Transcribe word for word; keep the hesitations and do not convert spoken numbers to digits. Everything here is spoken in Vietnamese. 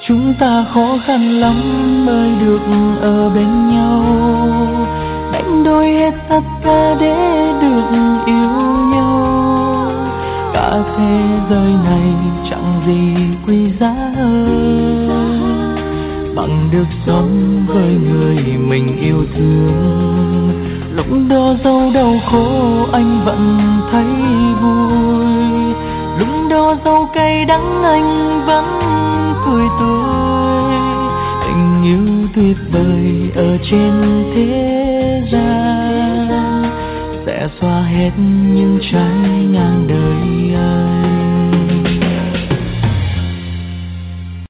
Chúng ta khó khăn lắm mới được ở bên nhau, đánh đổi hết tất cả để được yêu nhau. Cả thế giới này chẳng gì quý giá hơn bằng được sống với người mình yêu thương. Lúc đó dẫu đau khổ anh vẫn thấy vui, lúc đó dẫu cay đắng anh vẫn cười tươi. Tình yêu tuyệt vời ở trên thế gian sẽ xóa hết những trái ngang đời anh.